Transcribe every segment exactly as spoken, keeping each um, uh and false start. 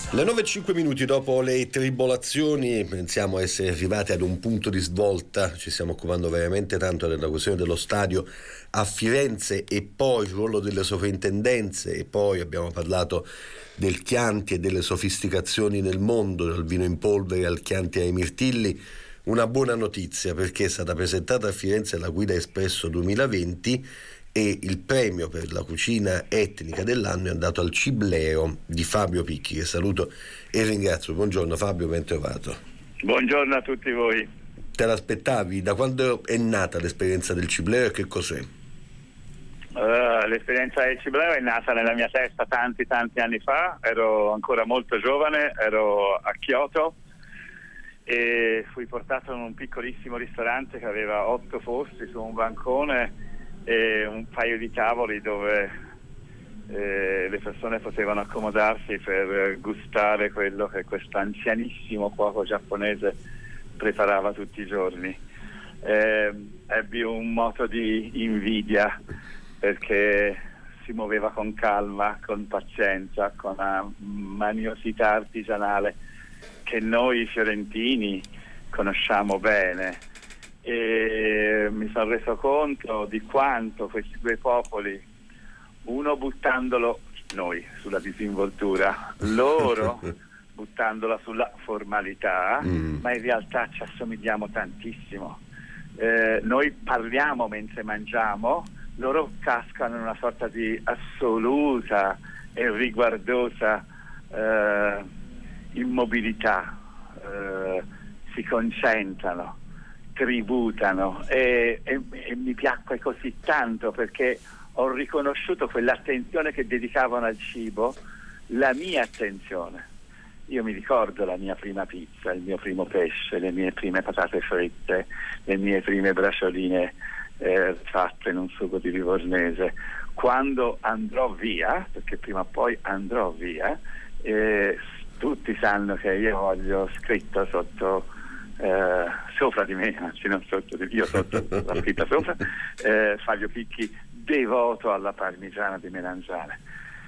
Le nove e cinque minuti dopo le tribolazioni pensiamo essere arrivati ad un punto di svolta. Ci stiamo occupando veramente tanto della questione dello stadio a Firenze e poi il ruolo delle sovrintendenze, e poi abbiamo parlato del Chianti e delle sofisticazioni nel mondo, dal vino in polvere al Chianti ai mirtilli. Una buona notizia, perché è stata presentata a Firenze la Guida Espresso duemilaventi e il premio per la cucina etnica dell'anno è andato al Cibleo di Fabio Picchi, che saluto e ringrazio. Buongiorno Fabio, ben trovato. Buongiorno a tutti voi. Te l'aspettavi? Da quando è nata l'esperienza del Cibleo e che cos'è? Uh, l'esperienza del Cibleo è nata nella mia testa tanti tanti anni fa. Ero ancora molto giovane, ero a Kyoto e fui portato in un piccolissimo ristorante che aveva otto posti su un bancone e un paio di tavoli dove eh, le persone potevano accomodarsi per gustare quello che questo anzianissimo cuoco giapponese preparava tutti i giorni. Eh, ebbi un moto di invidia perché si muoveva con calma, con pazienza, con una maniosità artigianale che noi fiorentini conosciamo bene. E mi sono reso conto di quanto questi due popoli, uno buttandolo noi sulla disinvoltura, loro buttandola sulla formalità, mm. ma in realtà ci assomigliamo tantissimo. Eh, noi parliamo mentre mangiamo, loro cascano in una sorta di assoluta e riguardosa eh, immobilità, eh, si concentrano, tributano e, e, e mi piacque così tanto perché ho riconosciuto quell'attenzione che dedicavano al cibo, la mia attenzione. Io mi ricordo la mia prima pizza, il mio primo pesce, le mie prime patate fritte, le mie prime bracioline eh, fatte in un sugo di livornese. Quando andrò via, perché prima o poi andrò via, eh, tutti sanno che io voglio scritto sotto Eh, sopra di me, anzi non sotto di me, io sotto la scritta sopra, eh, Fabio Picchi, devoto alla parmigiana di melanzane.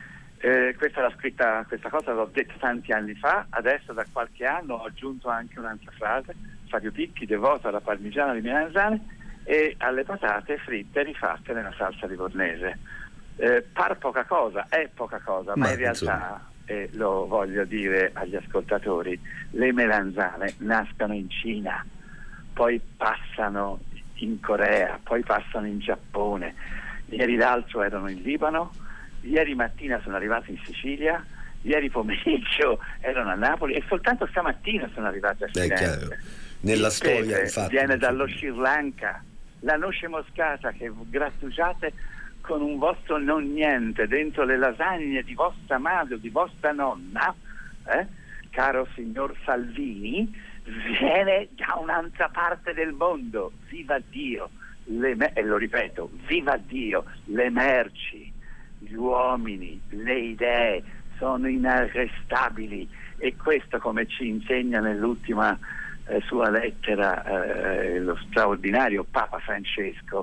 Eh, questa l'ha scritta, questa cosa l'ho detta tanti anni fa, adesso da qualche anno ho aggiunto anche un'altra frase: Fabio Picchi, devoto alla parmigiana di melanzane e alle patate fritte rifatte nella salsa livornese. Eh, par poca cosa, è poca cosa, ma, ma in realtà insomma... E lo voglio dire agli ascoltatori, le melanzane nascono in Cina, poi passano in Corea, poi passano in Giappone, ieri l'altro erano in Libano, ieri mattina sono arrivati in Sicilia, ieri pomeriggio erano a Napoli e soltanto stamattina sono arrivati a Firenze. Nella Il storia pepe infatti viene dallo Sri Lanka, la noce moscata che grattugiate con un vostro non niente dentro le lasagne di vostra madre o di vostra nonna, eh, caro signor Salvini, viene da un'altra parte del mondo. Viva Dio, le me- e lo ripeto, viva Dio, le merci, gli uomini, le idee sono inarrestabili, e questo, come ci insegna nell'ultima eh, sua lettera eh, lo straordinario Papa Francesco,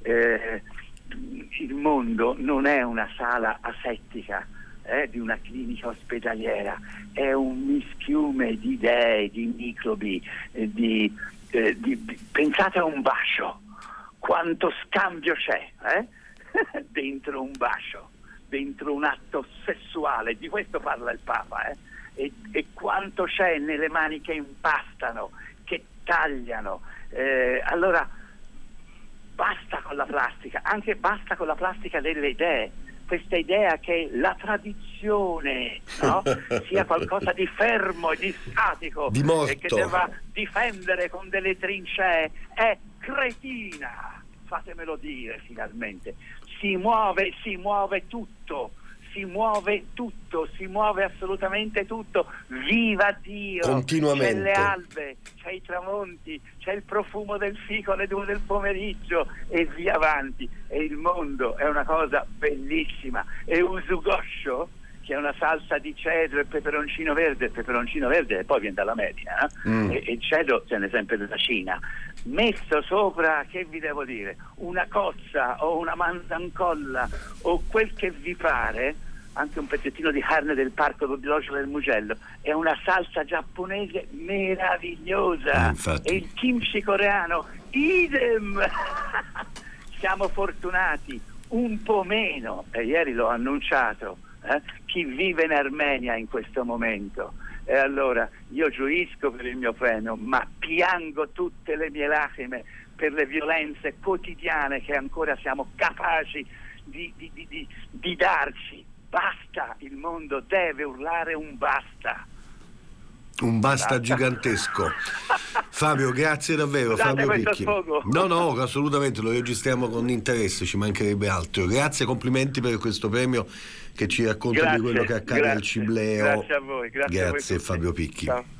eh, il mondo non è una sala asettica eh, di una clinica ospedaliera, è un mischiume di idee, di microbi, eh, di, eh, di, di pensate a un bacio, quanto scambio c'è eh? dentro un bacio, dentro un atto sessuale, di questo parla il Papa, eh? e, e quanto c'è nelle mani che impastano, che tagliano, eh, allora basta con la plastica, anche basta con la plastica delle idee, questa idea che la tradizione, no, sia qualcosa di fermo e di statico di morto, e che debba difendere con delle trincee, è cretina, fatemelo dire finalmente. Si muove, si muove tutto, si muove tutto, si muove assolutamente tutto. Viva Dio! Continuamente. C'è le albe, c'è i tramonti, c'è il profumo del fico alle due del pomeriggio e via avanti. E il mondo è una cosa bellissima. E Usugosho, che è una salsa di cedro e peperoncino verde, il peperoncino verde poi viene dall'America, eh? mm. e, e il cedro ce n'è sempre della Cina, messo sopra, che vi devo dire, una cozza o una manzancolla o quel che vi pare, anche un pezzettino di carne del parco biologico del Mugello, è una salsa giapponese meravigliosa, eh, e il kimchi coreano idem. Siamo fortunati, un po' meno, e ieri l'ho annunciato, eh, chi vive in Armenia in questo momento. E allora io gioisco per il mio premio, ma piango tutte le mie lacrime per le violenze quotidiane che ancora siamo capaci di, di, di, di, di darci. Basta, il mondo deve urlare un basta. Un basta gigantesco. Fabio, grazie davvero. Scusate, Fabio Picchi. Sfogo. No, no, assolutamente, lo registriamo con interesse, ci mancherebbe altro. Grazie, complimenti per questo premio che ci racconta Grazie, di quello che accade grazie, al Cibleo. Grazie a voi. Grazie, grazie a voi Fabio Picchi. Ciao.